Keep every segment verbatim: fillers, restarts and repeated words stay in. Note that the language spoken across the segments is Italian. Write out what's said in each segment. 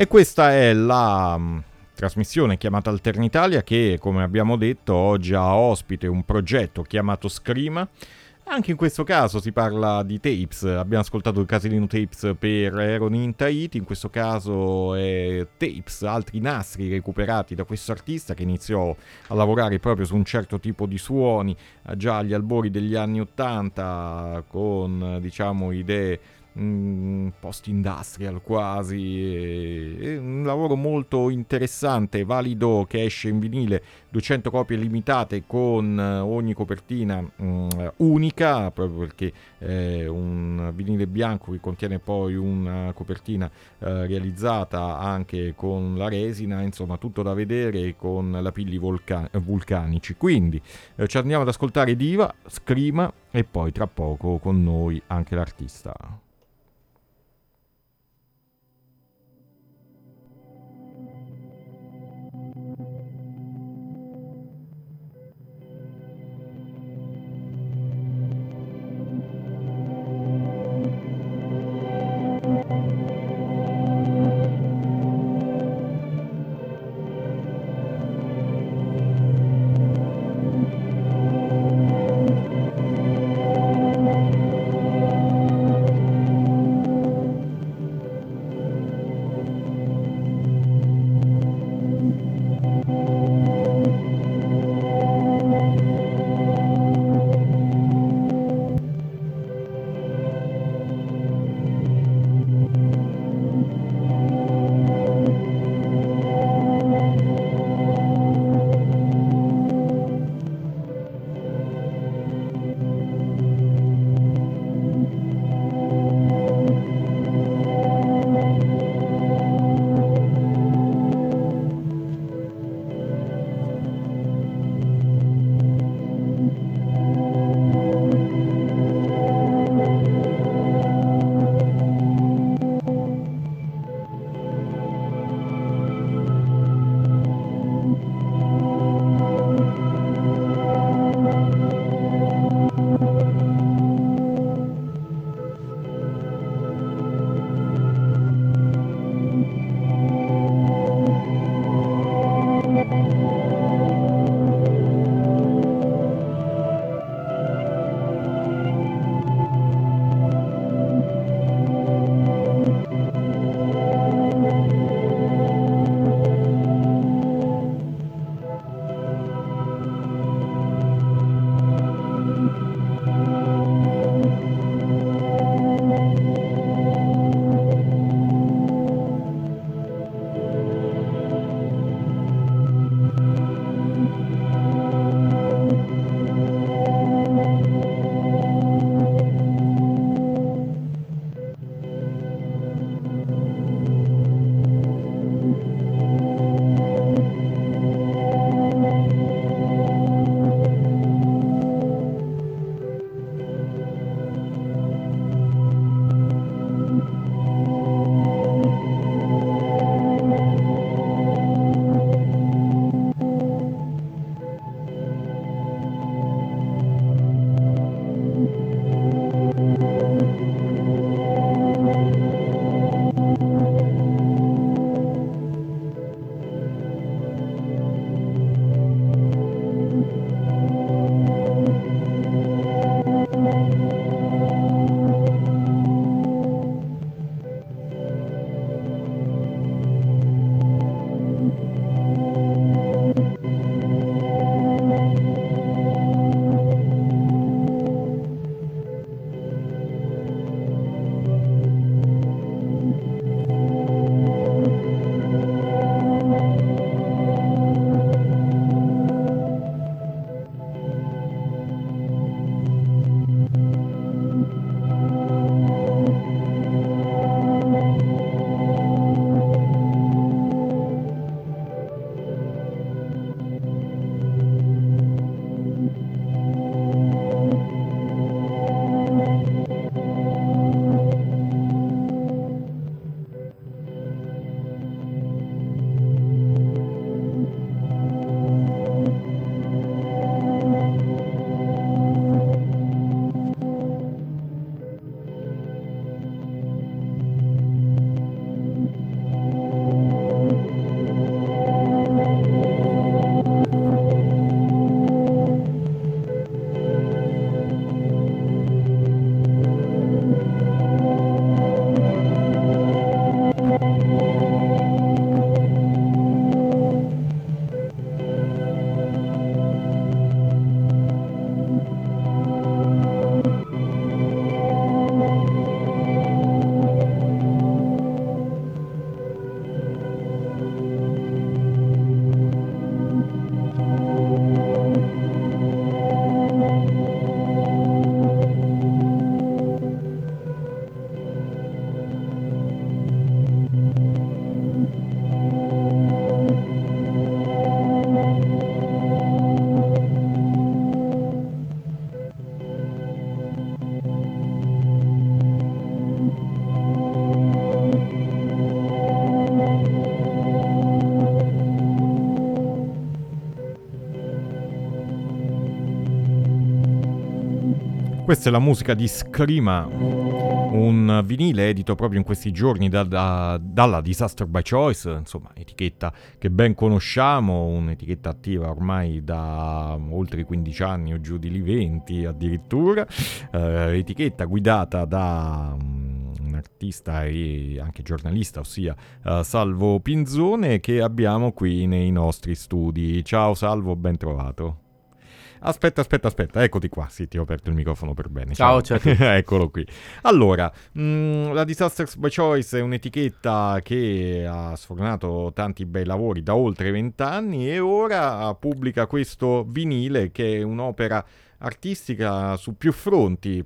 E questa è la mh, trasmissione chiamata Alternitalia che, come abbiamo detto, oggi ha ospite un progetto chiamato Scrima. Anche in questo caso si parla di tapes, abbiamo ascoltato il Casilino Tapes per Eroni in Tahiti, in questo caso è tapes, altri nastri recuperati da questo artista che iniziò a lavorare proprio su un certo tipo di suoni eh, già agli albori degli anni ottanta con, diciamo, idee mm, post-industrial quasi, e- e un lavoro molto interessante, valido, che esce in vinile, duecento copie limitate con eh, ogni copertina mm, unica, proprio perché è un vinile bianco che contiene poi una copertina eh, realizzata anche con la resina, insomma tutto da vedere con lapilli volca- vulcanici. Quindi eh, ci andiamo ad ascoltare Diva, Scrima e poi tra poco con noi anche l'artista. Questa è la musica di Scrima, un vinile edito proprio in questi giorni da, da, dalla Disaster by Choice, insomma, etichetta che ben conosciamo, un'etichetta attiva ormai da oltre quindici anni o giù di lì venti addirittura, eh, etichetta guidata da um, un artista e anche giornalista, ossia uh, Salvo Pinzone, che abbiamo qui nei nostri studi. Ciao Salvo, ben trovato. Aspetta, aspetta, aspetta, eccoti qua, sì, ti ho aperto il microfono per bene. Ciao, ciao. Eccolo qui. Allora, mh, la Disasters by Choice è un'etichetta che ha sfornato tanti bei lavori da oltre vent'anni e ora pubblica questo vinile che è un'opera artistica su più fronti,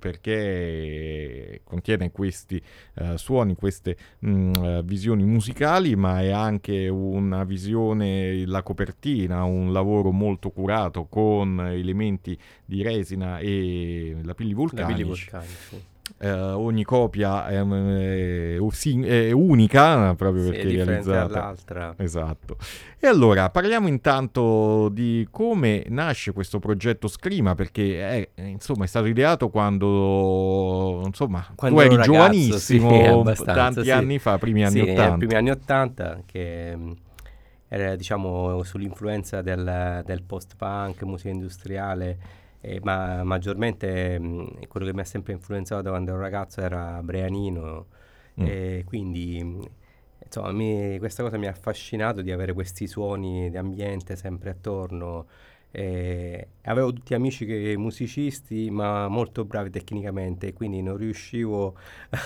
perché contiene questi uh, suoni, queste mh, visioni musicali, ma è anche una visione, la copertina, un lavoro molto curato con elementi di resina e lapilli vulcanici. Lapilli vulcanici, sì. Uh, ogni copia è, è, è unica proprio sì, perché è realizzata dall'altra. Esatto. E allora parliamo intanto di come nasce questo progetto Scrima, perché è, insomma, è stato ideato quando, insomma, quando tu eri ragazzo, giovanissimo, sì, tanti sì. anni fa, primi anni sì, ottanta. Sì, primi anni ottanta, che era, diciamo, sull'influenza del, del post-punk, musica industriale. Eh, ma maggiormente mh, quello che mi ha sempre influenzato da quando ero ragazzo era Breanino, mm. e quindi mh, insomma mi, questa cosa mi ha affascinato di avere questi suoni di ambiente sempre attorno. Eh, avevo tutti amici che, musicisti, ma molto bravi tecnicamente, quindi non riuscivo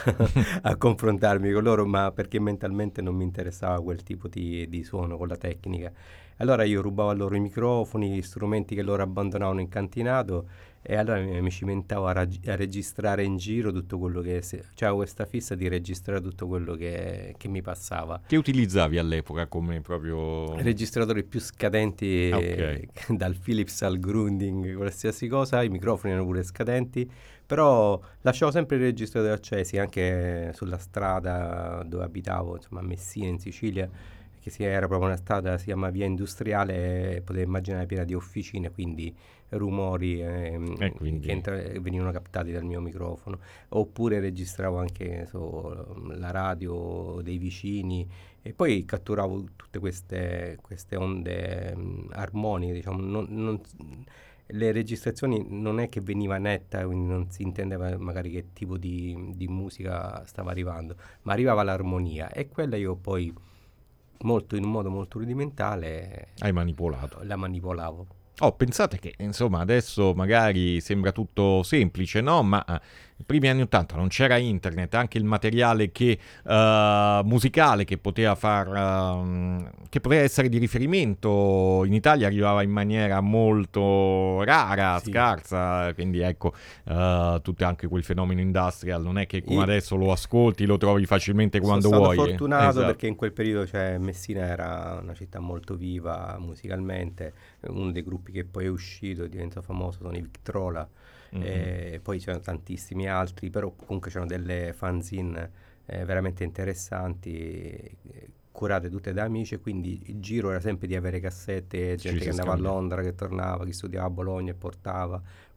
a confrontarmi con loro, ma perché mentalmente non mi interessava quel tipo di, di suono con la tecnica. Allora io rubavo a loro i microfoni, gli strumenti che loro abbandonavano in cantinato, e allora mi, mi cimentavo a, rag- a registrare in giro tutto quello che... Se- cioè avevo questa fissa di registrare tutto quello che, che mi passava. Che utilizzavi all'epoca come proprio... registratori più scadenti, okay. Dal Philips al Grundig, qualsiasi cosa, i microfoni erano pure scadenti, però lasciavo sempre i registratori accesi anche sulla strada dove abitavo, insomma a Messina in Sicilia, che si era proprio una strada, si chiama Via Industriale, e potete immaginare piena di officine, quindi rumori ehm, e quindi... che entra- venivano captati dal mio microfono. Oppure registravo anche so, la radio dei vicini, e poi catturavo tutte queste, queste onde um, armoniche, diciamo. Non, non, le registrazioni non è che veniva netta, quindi non si intendeva magari che tipo di, di musica stava arrivando, ma arrivava l'armonia, e quella io poi molto in un modo molto rudimentale hai manipolato. La manipolavo. Oh, pensate che, insomma, adesso magari sembra tutto semplice, no? Ma eh, nei primi anni ottanta non c'era internet, anche il materiale che, uh, musicale che poteva far, uh, che poteva essere di riferimento in Italia arrivava in maniera molto rara, sì. scarsa, quindi ecco, uh, tutto anche quel fenomeno industrial, non è che come Io... adesso lo ascolti, lo trovi facilmente quando Sono vuoi. Sono stato fortunato, esatto. Perché in quel periodo, cioè, Messina era una città molto viva musicalmente, uno dei gruppi che poi è uscito e diventato famoso sono i Victrola, mm-hmm. e poi c'erano tantissimi altri, però comunque c'erano delle fanzine eh, veramente interessanti, eh, curate tutte da amici, e quindi il giro era sempre di avere cassette, gente Ci che andava scambia. a Londra, che tornava, chi studiava a Bologna e portava,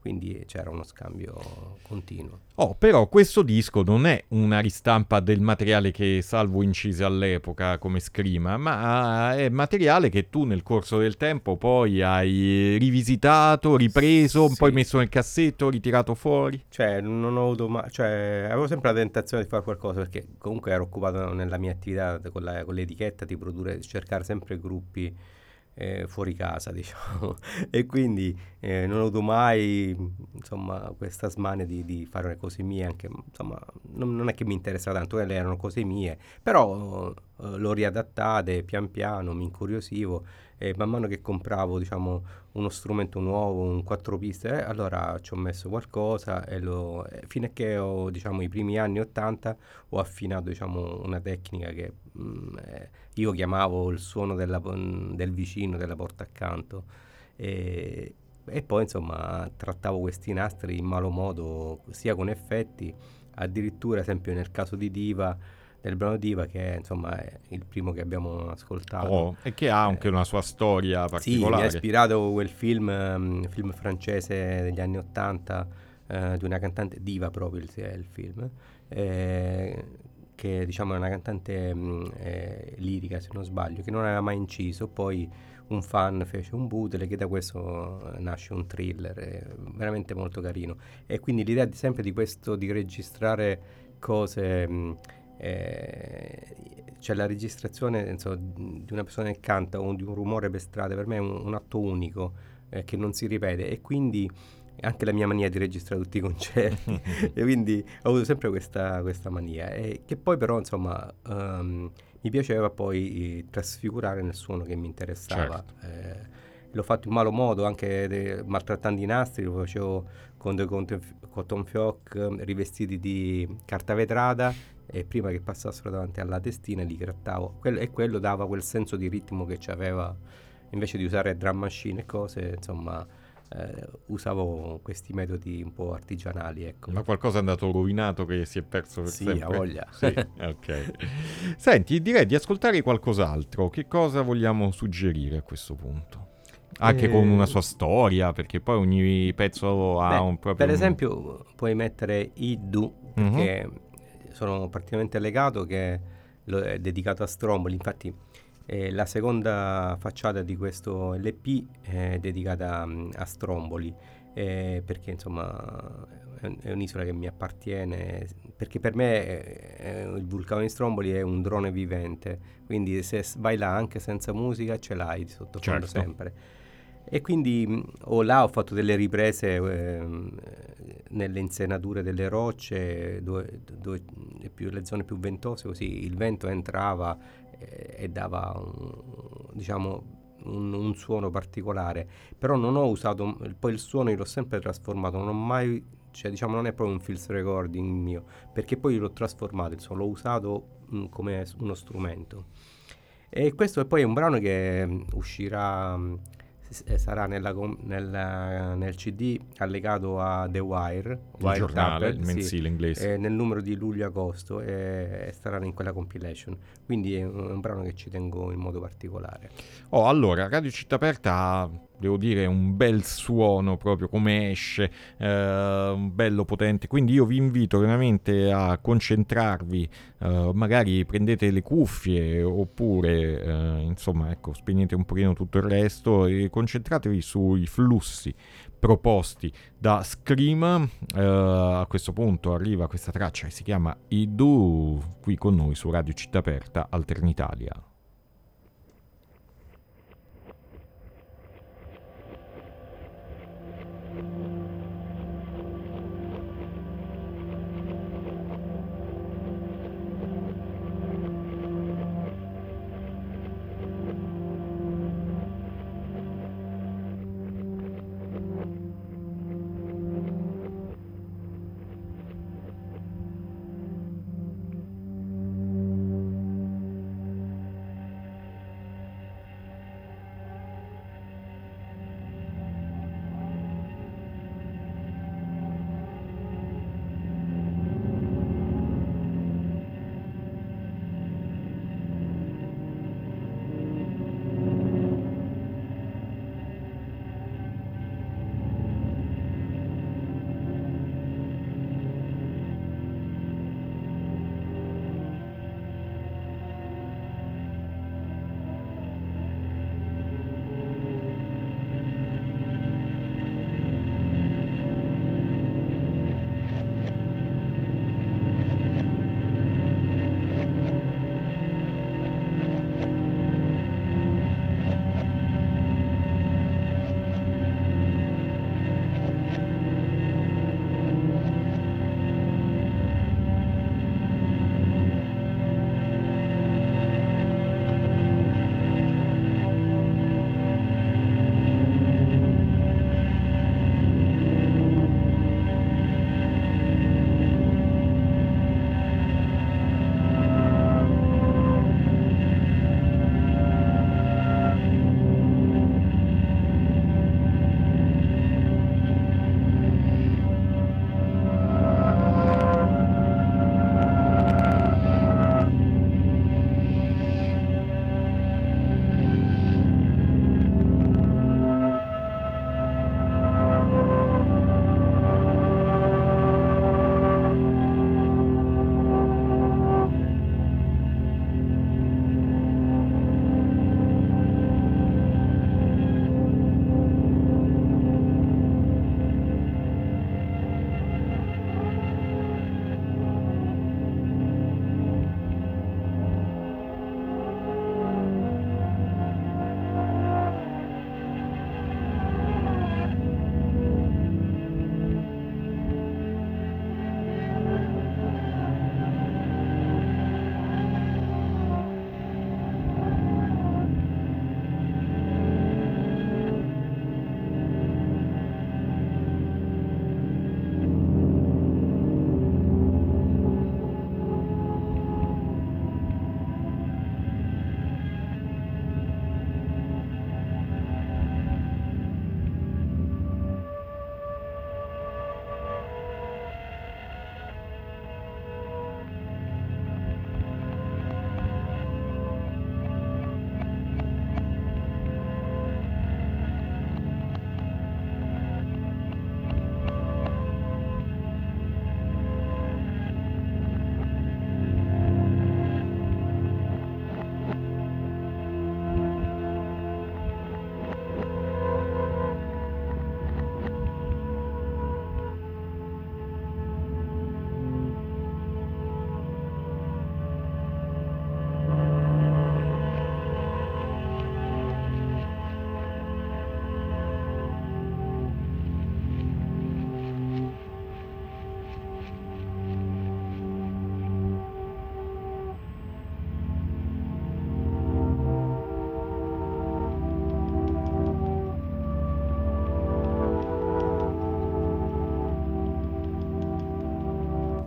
quindi c'era uno scambio continuo. Oh, però questo disco non è una ristampa del materiale che Salvo incise all'epoca come Scrima, ma è materiale che tu nel corso del tempo poi hai rivisitato, ripreso, Sì. poi messo nel cassetto, ritirato fuori. Cioè, non ho avuto mai, cioè, avevo sempre la tentazione di fare qualcosa perché comunque ero occupato nella mia attività con, la- con l'etichetta di produrre, cercare sempre gruppi eh, fuori casa, diciamo. E quindi eh, non ho avuto mai, insomma, questa smania di, di fare le cose mie, anche, insomma, non, non è che mi interessava tanto, quelle erano cose mie, però eh, l'ho riadattate pian piano, mi incuriosivo e man mano che compravo, diciamo, uno strumento nuovo, un quattro piste, eh, allora ci ho messo qualcosa e lo, eh, fino a che ho, diciamo, i primi anni ottanta ho affinato, diciamo, una tecnica che mh, eh, io chiamavo il suono della- del vicino, della porta accanto e, e poi insomma trattavo questi nastri in malo modo, sia con effetti, addirittura esempio nel caso di Diva, del brano Diva che insomma è il primo che abbiamo ascoltato. Oh, e che ha anche eh, una sua storia sì, mi ha particolare. ispirato quel film, ehm, film francese degli anni ottanta, eh, di una cantante diva proprio il, è il film, eh, che diciamo è una cantante mh, eh, lirica se non sbaglio, che non aveva mai inciso, poi un fan fece un bootleg e da questo eh, nasce un thriller, eh, veramente molto carino. E quindi l'idea di, sempre di questo, di registrare cose... mh, eh, cioè la registrazione insomma, di una persona che canta o di un rumore per strada per me è un, un atto unico eh, che non si ripete e quindi anche la mia mania di registrare tutti i concerti e quindi ho avuto sempre questa, questa mania e che poi però insomma ehm, mi piaceva poi eh, trasfigurare nel suono che mi interessava. Certo. Eh, l'ho fatto in malo modo anche de- maltrattando i nastri, lo facevo con dei cotton, cotton fioc eh, rivestiti di carta vetrata e prima che passassero davanti alla testina li grattavo. Quello, e quello dava quel senso di ritmo che c'aveva, invece di usare drum machine e cose, insomma, eh, usavo questi metodi un po' artigianali, ecco. Ma qualcosa è andato rovinato che si è perso per Sì, sempre? ha voglia. Sì, ok. Senti, direi di ascoltare qualcos'altro. Che cosa vogliamo suggerire a questo punto? Anche con una Eh, sua storia, perché poi ogni pezzo ha beh, un proprio... per un- esempio puoi mettere I D U Mhm. perché sono praticamente legato che lo- è dedicato a Stromboli, infatti eh, la seconda facciata di questo L P è dedicata mm, a Stromboli eh, perché insomma è, un- è un'isola che mi appartiene, perché per me eh, eh, il vulcano di Stromboli è un drone vivente, quindi se s- vai là anche senza musica ce l'hai di sottofondo Certo. sempre. E quindi mh, ho là ho fatto delle riprese ehm, eh, nelle insenature delle rocce, dove, dove le, più- le zone più ventose, così il vento entrava eh, e dava un, diciamo, un, un suono particolare. Però non ho usato, poi il suono io l'ho sempre trasformato, non ho mai, cioè diciamo non è proprio un field recording mio, perché poi l'ho trasformato, il suono, l'ho usato mh, come uno strumento. E questo è poi un brano che mh, uscirà, mh, s- eh, sarà nella com- nella- nel C D allegato a The Wire, Il Wire giornale, il Tablet, sì, mensile inglese. eh, nel numero di luglio-agosto e, e starà in quella compilation. Quindi è un, è un brano che ci tengo in modo particolare. Oh, allora, Radio Città Aperta ha, devo dire, un bel suono proprio come esce, eh, un bello potente. Quindi io vi invito veramente a concentrarvi, eh, magari prendete le cuffie oppure, eh, insomma, ecco, spegnete un pochino tutto il resto e concentratevi sui flussi proposti da Scream. Eh, a questo punto arriva questa traccia che si chiama I Do, qui con noi su Radio Città Aperta, Alternitalia.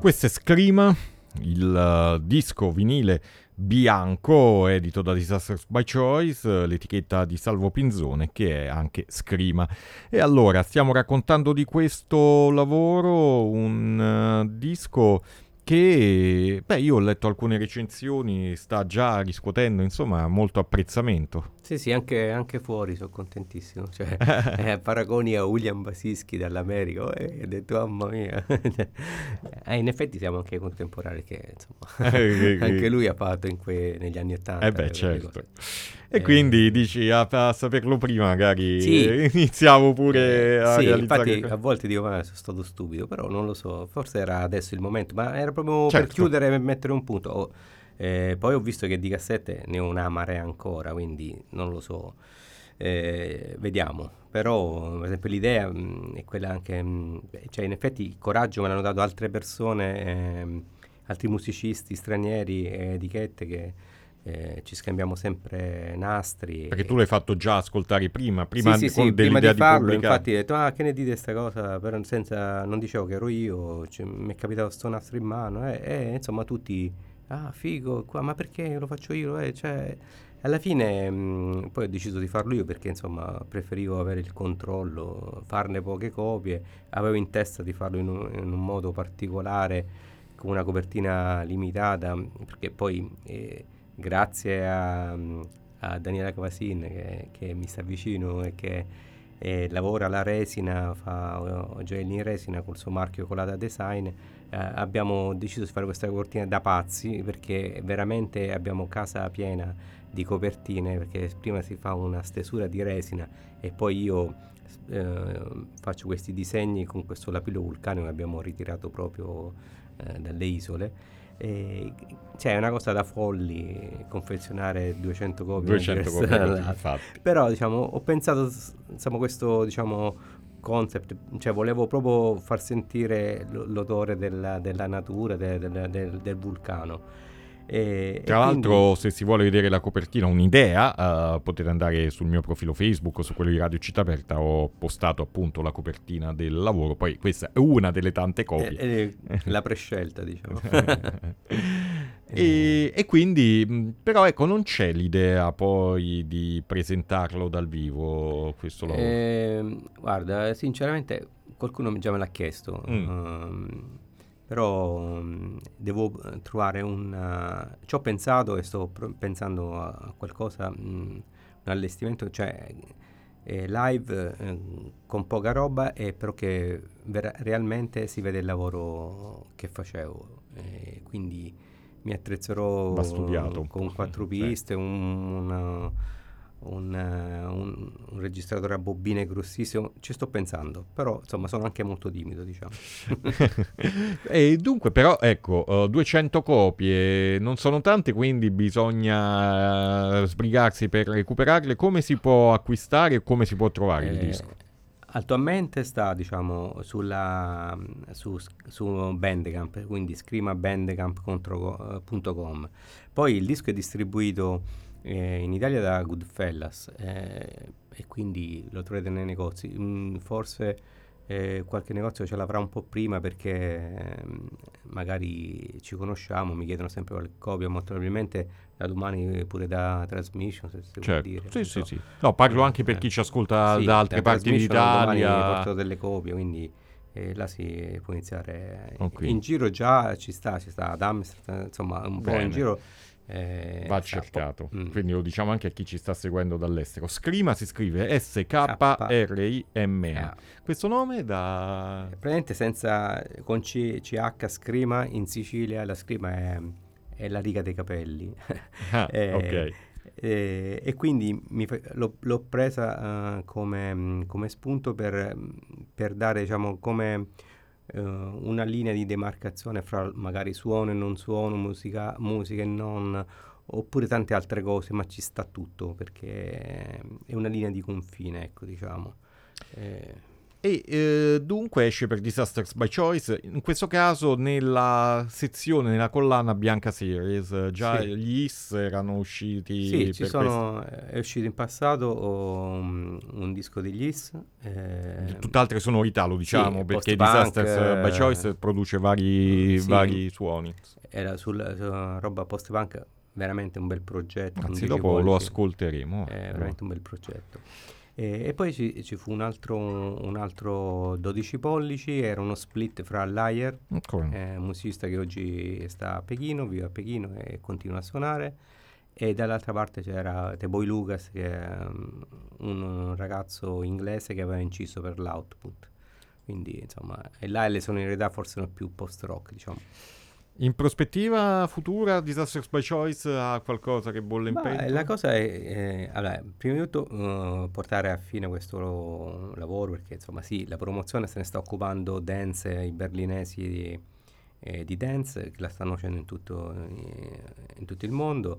questo è Scrima, il uh, disco vinile bianco edito da Disasters by Choice, l'etichetta di Salvo Pinzone, che è anche Scrima. E allora stiamo raccontando di questo lavoro, un uh, disco che, beh, io ho letto alcune recensioni, sta già riscuotendo, insomma, molto apprezzamento. Sì, sì, anche, anche fuori sono contentissimo. Cioè, eh, paragoni a William Basischi dall'America, e ho detto, mamma mia. eh, in effetti siamo anche contemporanei, che insomma, anche lui ha fatto in que- negli anni Ottanta. Eh beh, certo. E eh, quindi dici, a, a saperlo prima magari sì, iniziamo pure eh, a sì, realizzare... infatti a volte dico, ma sono stato stupido, però non lo so, forse era adesso il momento, ma era proprio certo. per chiudere e mettere un punto. Oh, eh, poi ho visto che di cassette ne ho una marea ancora, quindi non lo so, eh, vediamo. Però per esempio l'idea mh, è quella anche, mh, cioè in effetti il coraggio me l'hanno dato altre persone, eh, altri musicisti stranieri e etichette che eh, ci scambiamo sempre nastri. Perché e... tu l'hai fatto già ascoltare prima, prima, sì, sì, con sì, prima di dell'idea farlo, di infatti ho detto, ah, che ne dite questa cosa, però senza, non dicevo che ero io, cioè, mi è capitato sto nastro in mano, e eh, eh, insomma tutti, ah, figo, qua, ma perché lo faccio io? Eh, cioè, alla fine mh, poi ho deciso di farlo io perché insomma preferivo avere il controllo, farne poche copie, avevo in testa di farlo in un, in un modo particolare, con una copertina limitata, perché poi... Eh, grazie a, a Daniela Cavasin che, che mi sta vicino e che eh, lavora alla resina, fa uh, gioielli in resina col suo marchio Colada Design, eh, abbiamo deciso di fare questa copertina da pazzi, perché veramente abbiamo casa piena di copertine, perché prima si fa una stesura di resina e poi io eh, faccio questi disegni con questo lapillo vulcanico che abbiamo ritirato proprio eh, dalle isole. E, cioè è una cosa da folli confezionare duecento copie, duecento copie infatti. Però diciamo ho pensato insomma questo diciamo concept, cioè volevo proprio far sentire l- l'odore della, della natura, de, de, de, del vulcano. E, Tra e l'altro quindi... se si vuole vedere la copertina, un'idea, uh, potete andare sul mio profilo Facebook o su quello di Radio Città Aperta, ho postato appunto la copertina del lavoro, poi questa è una delle tante copie. È, è la prescelta, diciamo. e, e quindi, però ecco, non c'è l'idea poi di presentarlo dal vivo questo lavoro? Eh, guarda, sinceramente qualcuno già me l'ha chiesto. Mm. Um, però um, devo trovare un uh, ci ho pensato e sto pr- pensando a qualcosa, um, un allestimento, cioè eh, live eh, con poca roba, e però che vera- realmente si vede il lavoro che facevo, e quindi mi attrezzerò Va studiato un con po', quattro sì. piste, un, una, un, un, un registratore a bobine grossissimo, ci sto pensando, però insomma sono anche molto timido, diciamo. E dunque però ecco, uh, duecento copie non sono tante, quindi bisogna uh, sbrigarsi per recuperarle. Come si può acquistare e come si può trovare eh, il disco? Attualmente sta diciamo sulla, su, su Bandcamp, quindi scrima bandcamp punto com. Poi il disco è distribuito eh, in Italia da Goodfellas, eh, e quindi lo troverete nei negozi. Mm, forse eh, qualche negozio ce l'avrà un po' prima, perché eh, magari ci conosciamo, mi chiedono sempre qualche copia, molto probabilmente da domani pure da Transmission, se si Certo. può dire. Sì, Non sì, so. sì. No, parlo Eh, anche per eh. chi ci ascolta Sì, da altre da parti Transmission domani d'Italia. porto delle copie, quindi eh, là si può iniziare. Okay. In giro già ci sta, ci sta ad Amsterdam, insomma un Bene. po' in giro. Eh, Va sta, cercato, mm. quindi lo diciamo anche a chi ci sta seguendo dall'estero. Scrima si scrive S K R I M A. Ah. Questo nome da... Praticamente senza, con C, C H Scrima, in Sicilia la scrima è, è la riga dei capelli. Ah, eh, ok. eh, e quindi mi fa- l'ho, l'ho presa uh, come, come spunto per, per dare, diciamo, come uh, una linea di demarcazione fra magari suono e non suono, musica, musica e non, oppure tante altre cose, ma ci sta tutto, perché è una linea di confine, ecco, diciamo. Eh, E eh, dunque esce per Disasters by Choice, in questo caso nella sezione, nella collana Bianca Series. Già Sì. gli I S erano usciti. Sì, ci per sono, è uscito in passato un, un disco degli I S. quest- Eh, tutt'altre sonorità, lo diciamo, sì, perché post-punk, Disasters by Choice produce vari, sì, vari suoni. era sulla su roba post-punk, veramente un bel progetto. Anzi, undici dopo lo pollici, ascolteremo. è veramente un bel progetto. E, e poi ci, ci fu un altro, un altro dodici pollici, era uno split fra Liar, Ancora. eh, musicista che oggi sta a Pechino, vive a Pechino e continua a suonare, e dall'altra parte c'era The Boy Lucas, che è um, un ragazzo inglese che aveva inciso per l'Output. Quindi insomma, e là le sonorità forse sono più post-rock, diciamo. In prospettiva futura, Disasters by Choice ha qualcosa che bolle in Ma pentola? la cosa è, eh, allora, prima di tutto uh, portare a fine questo lo- lavoro, perché insomma sì, la promozione se ne sta occupando Dance, i berlinesi di, eh, di Dance, che la stanno facendo in tutto, eh, in tutto il mondo,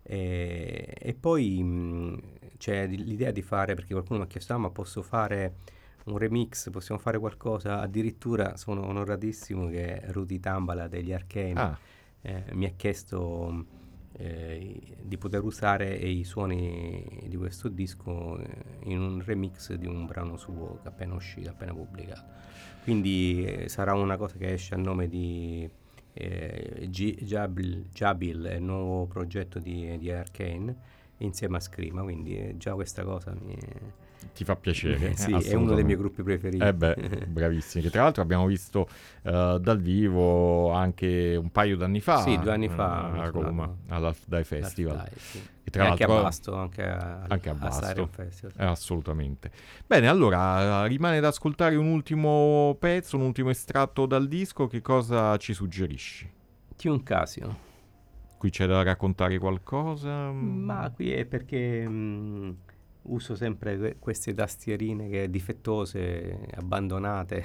e, e poi mh, c'è di- l'idea di fare, perché qualcuno mi ha chiesto, ah, ma posso fare un remix, possiamo fare qualcosa, addirittura sono onoratissimo che Rudy Tambala degli Arcane Ah, eh, mi ha chiesto eh, di poter usare i suoni di questo disco eh, in un remix di un brano suo che è appena uscito, appena pubblicato. Quindi eh, sarà una cosa che esce a nome di eh, G- Jabil, Jabil, è il nuovo progetto di, di Arcane, insieme a Scrima, quindi eh, già questa cosa mi ti fa piacere? sì, Eh, è uno dei miei assolutamente. gruppi preferiti. Eh beh, bravissimi. Che tra l'altro abbiamo visto eh, dal vivo anche un paio d'anni fa, Sì, due anni eh, fa hanno a Roma, suonato all'Half Dai Festival. Dai, sì. E tra E anche a l'altro Basto, anche a, anche a a Basto. Siren Festival. Eh, assolutamente. Bene, allora rimane da ascoltare un ultimo pezzo, un ultimo estratto dal disco. Che cosa ci suggerisci? Tune Casio. Qui c'è da raccontare qualcosa? Ma qui è perché mh, uso sempre que- queste tastierine che difettose, abbandonate,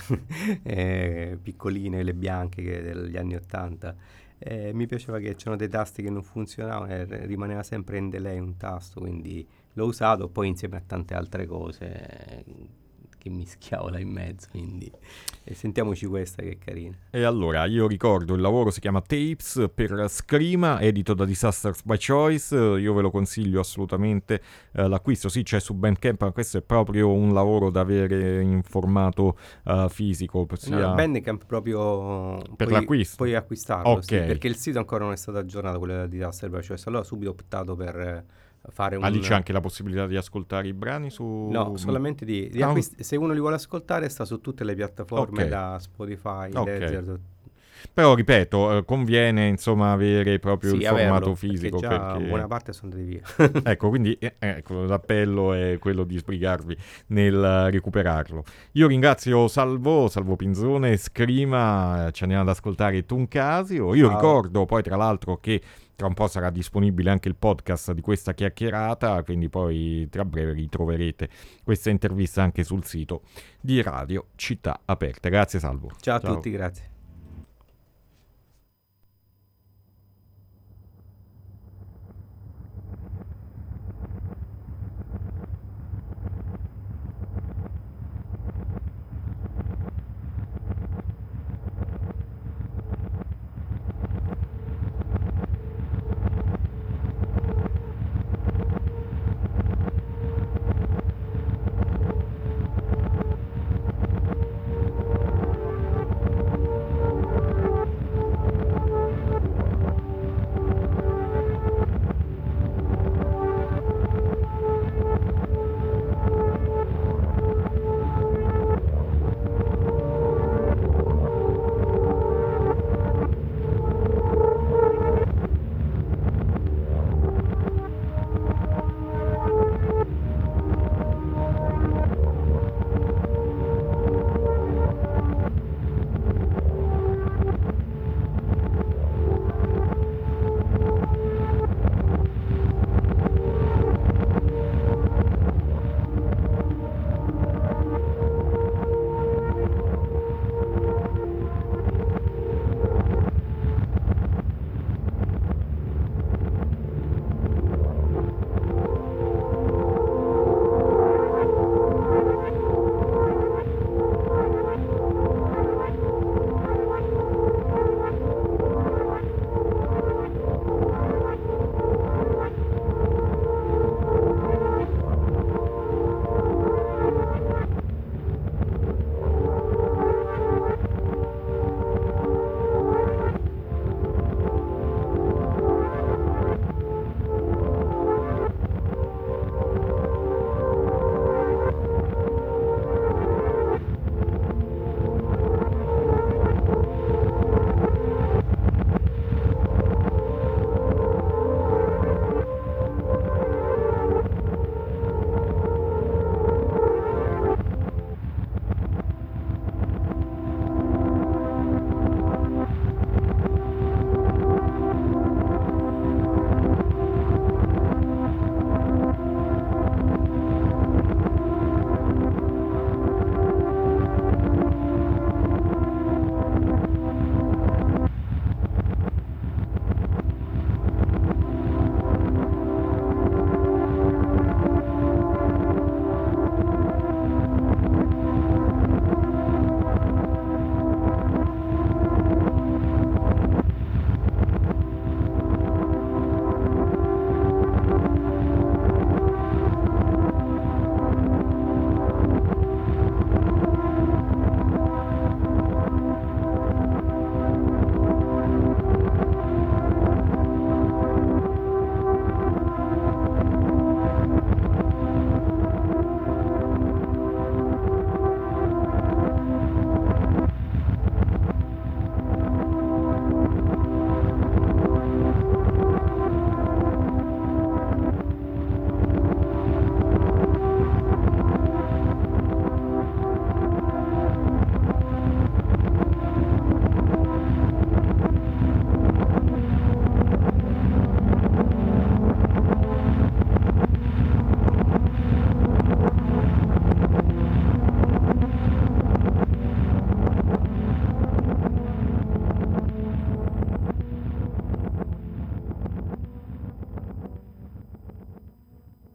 eh, piccoline, le bianche che degli anni ottanta. Eh, mi piaceva che c'erano dei tasti che non funzionavano e r- rimaneva sempre in delay un tasto, quindi l'ho usato poi insieme a tante altre cose eh, che mischiavo là in mezzo, quindi e sentiamoci questa che è carina. E allora, io ricordo, il lavoro si chiama Tapes per Scrima, edito da Disasters by Choice. Io ve lo consiglio assolutamente, eh, l'acquisto sì c'è su Bandcamp, ma questo è proprio un lavoro da avere in formato uh, fisico, sia No, Bandcamp proprio per puoi, l'acquisto. puoi acquistarlo, Ok. sì, perché il sito ancora non è stato aggiornato, quello di Disaster by Choice. Allora ho subito optato per eh, fare Ah, lì un... c'è anche la possibilità di ascoltare i brani su... No, solamente di, di Ah, acquist- se uno li vuole ascoltare sta su tutte le piattaforme, Ok. da Spotify, Ok. Deezer. Però ripeto, eh, conviene insomma avere proprio Sì, il formato averlo, fisico, perché già perché... buona parte sono andati via. Ecco, quindi eh, ecco, l'appello è quello di sbrigarvi nel eh, recuperarlo. Io ringrazio Salvo, Salvo Pinzone, Scrima, eh, ci andiamo ad ascoltare Tuncasio. Io Ciao. ricordo poi tra l'altro che tra un po' sarà disponibile anche il podcast di questa chiacchierata, quindi poi tra breve ritroverete questa intervista anche sul sito di Radio Città Aperta. Grazie Salvo. Ciao a tutti, grazie.